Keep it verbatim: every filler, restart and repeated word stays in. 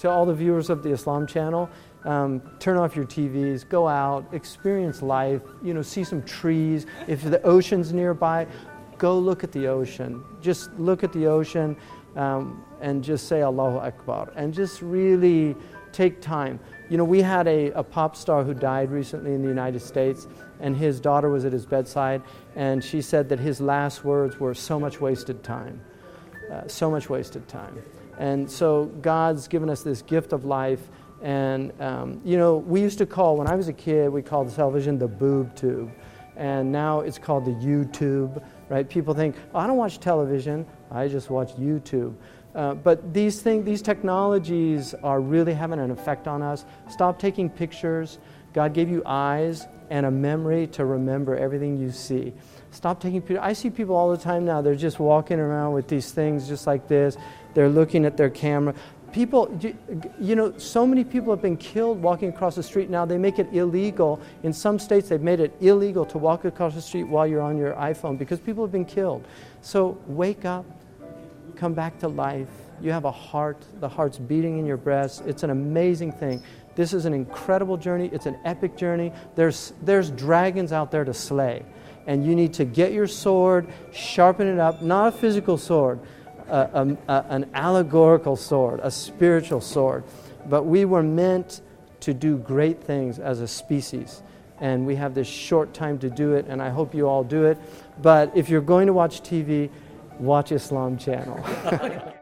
to all the viewers of the Islam Channel, um, turn off your T Vs, go out, experience life, you know, see some trees. If the ocean's nearby, go look at the ocean. Just look at the ocean um, and just say Allahu Akbar, and just really take time. You know, we had a, a pop star who died recently in the United States, and his daughter was at his bedside, and she said that his last words were, so much wasted time, uh, so much wasted time. And so God's given us this gift of life, and um, you know, we used to call, when I was a kid, we called the television the boob tube, and now it's called the YouTube, right? People think, oh, I don't watch television, I just watch YouTube. Uh, but these things, these technologies are really having an effect on us. Stop taking pictures. God gave you eyes and a memory to remember everything you see. Stop taking pictures. I see people all the time now, they're just walking around with these things just like this. They're looking at their camera. People, you know, so many people have been killed walking across the street now. They make it illegal. In some states, they've made it illegal to walk across the street while you're on your iPhone because people have been killed. So wake up. Come back to life. You have a heart. The heart's beating in your breast. It's an amazing thing. This is an incredible journey. It's an epic journey. There's, there's dragons out there to slay. And you need to get your sword, sharpen it up, not a physical sword, uh, um, uh, an allegorical sword, a spiritual sword. But we were meant to do great things as a species. And we have this short time to do it, and I hope you all do it. But if you're going to watch T V, watch Islam Channel.